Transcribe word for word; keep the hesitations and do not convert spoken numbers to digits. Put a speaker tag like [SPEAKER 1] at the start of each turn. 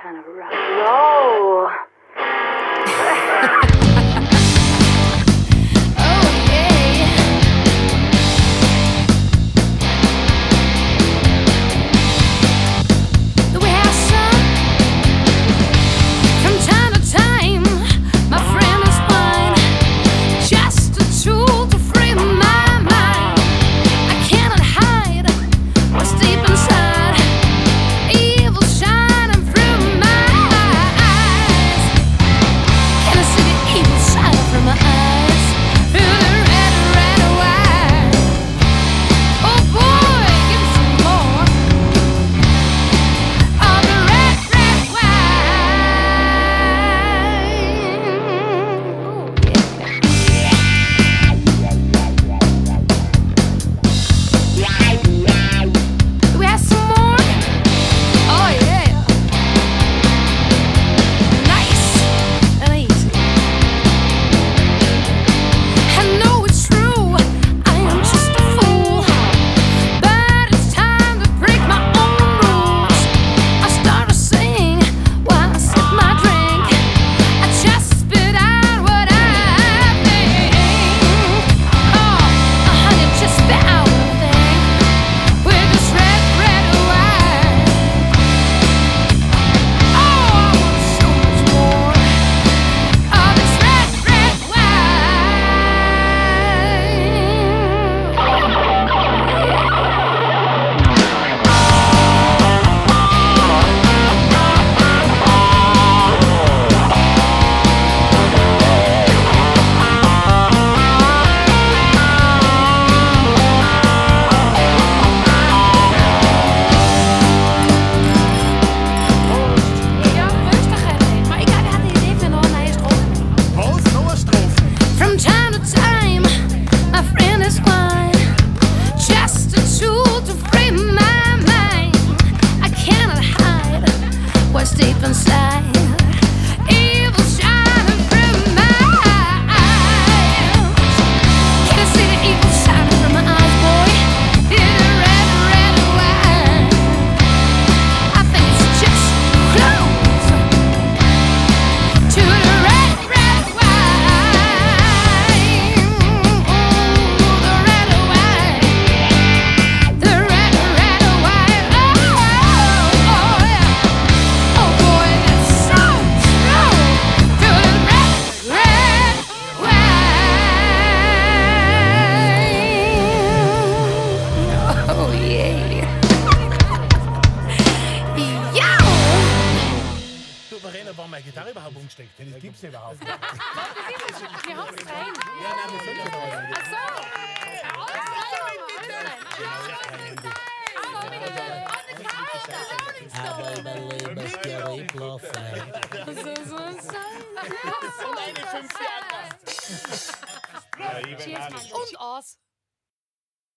[SPEAKER 1] kind of rock and roll.
[SPEAKER 2] Warum meine Gitarre überhaupt umgesteckt? Das gibt's ja überhaupt nicht.
[SPEAKER 3] Wir haben es rein.
[SPEAKER 2] Ja, nein, wir sind ja rein.
[SPEAKER 3] Ach so.
[SPEAKER 4] Aber überleben ist der Reblaufen.
[SPEAKER 3] So, so, so.
[SPEAKER 2] Und eine fünf Jahre.
[SPEAKER 3] Cheers, Mann. Und aus.